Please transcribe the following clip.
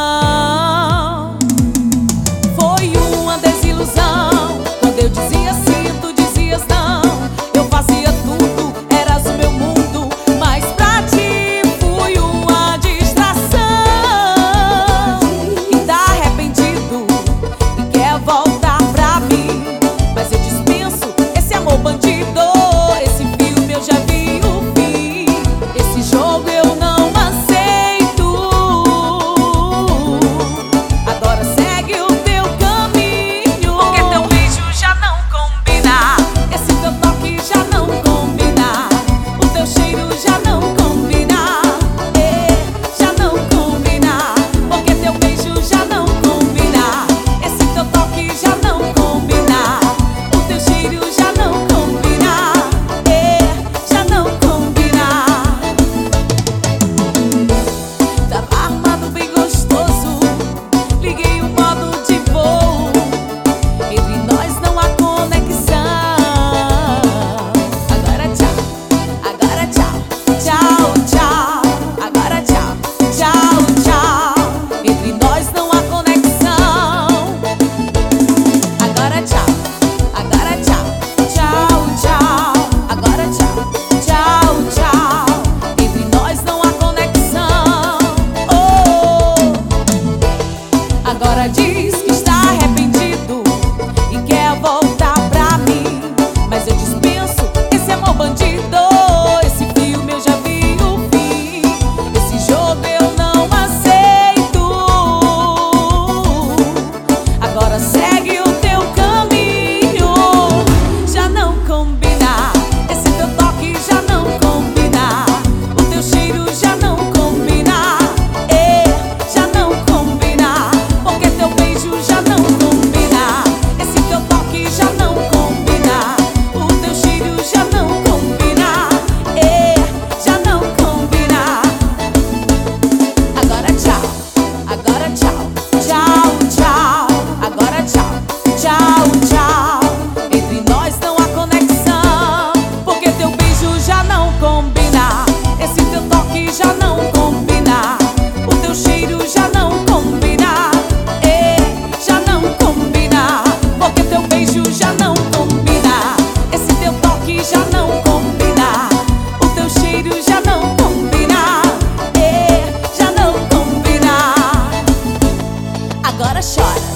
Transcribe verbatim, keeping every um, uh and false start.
Foi uma desilusão. Quando eu dizia sim, tu dizias não. Eu fazia tudo, eras o meu mundo, mas pra ti fui uma distração. E tá arrependido e quer voltar pra mim, mas eu dispenso esse amor bandido. Esse filme eu já vi o fim. Esse jogo eu não aceito. Agora segue o teu caminho, porque teu beijo já não combina. Esse teu toque já não combina. O teu cheiro já não combina. É, já não combina. Porque teu beijo já não combina. Esse teu toque já não combina. O teu cheiro já não combina. É, já não combina. Tava armado bem gostoso, liguei o modo de voo. Entre nós não há conexão. Agora tchau, agora tchau, tchau, tchau. Agora tchau, tchau, tchau. Entre nós não há conexão. Agora tchau, agora tchau, tchau, tchau. Agora tchau, tchau, tchau. Entre nós não há conexão. Oh, agora diz que está arrependido e quer voltar pra mim, mas eu dispenso esse amor bandido. Esse filme eu já vi o fim. Esse jogo eu não aceito. Agora segue o teu caminho. Já não combina. Esse teu toque já não combina. O teu cheiro já não combina. É, já não combina. Porque teu beijo já não combina. Esse teu toque já não combina. O teu cheiro já não combina. É, já não combina. Agora tchau, agora tchau, tchau, tchau. Agora tchau, tchau, tchau. Entre nós não há conexão, porque teu beijo já não combina. Esse teu toque já não combina. O teu cheiro já não combina. É, já não combina. Porque teu beijo já não combina. Esse teu toque já não combina. O teu cheiro já não combina. É, já não combina. Agora chora.